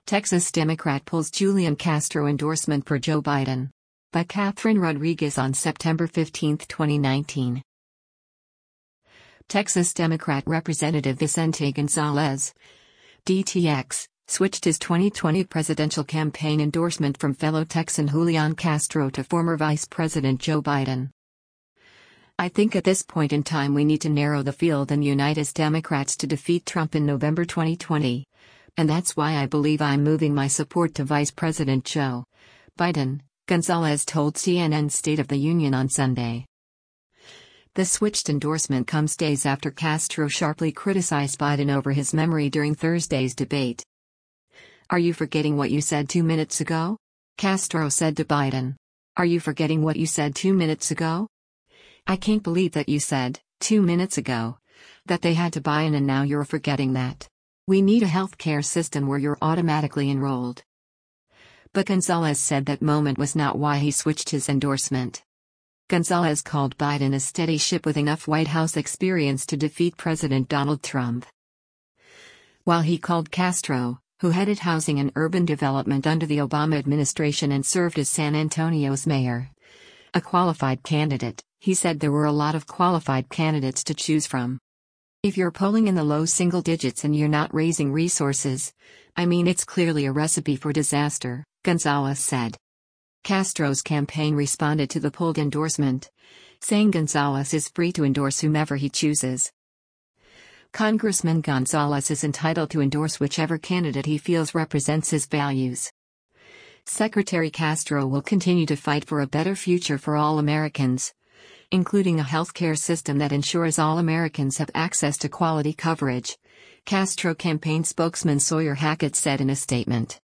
Texas Democrat pulls Julian Castro endorsement for Joe Biden. By Catherine Rodriguez on September 15, 2019. Texas Democrat Representative Vicente Gonzalez, DTX, switched his 2020 presidential campaign endorsement from fellow Texan Julian Castro to former Vice President Joe Biden. "I think at this point in time we need to narrow the field and unite as Democrats to defeat Trump in November 2020. And that's why I believe I'm moving my support to Vice President Joe Biden," Gonzalez told CNN State of the Union on Sunday. The switched endorsement comes days after Castro sharply criticized Biden over his memory during Thursday's debate. "Are you forgetting what you said 2 minutes ago?" Castro said to Biden. "Are you forgetting what you said 2 minutes ago? I can't believe that you said, 2 minutes ago, that they had to buy in and now you're forgetting that. We need a healthcare system where you're automatically enrolled." But Gonzalez said that moment was not why he switched his endorsement. Gonzalez called Biden a steady ship with enough White House experience to defeat President Donald Trump. While he called Castro, who headed housing and urban development under the Obama administration and served as San Antonio's mayor, a qualified candidate, he said there were a lot of qualified candidates to choose from. "If you're polling in the low single digits and you're not raising resources, I mean it's clearly a recipe for disaster," Gonzalez said. Castro's campaign responded to the pulled endorsement, saying Gonzalez is free to endorse whomever he chooses. Congressman Gonzalez is entitled to endorse whichever candidate he feels represents his values. Secretary Castro will continue to fight for a better future for all Americans, including a healthcare system that ensures all Americans have access to quality coverage, Castro campaign spokesman Sawyer Hackett said in a statement.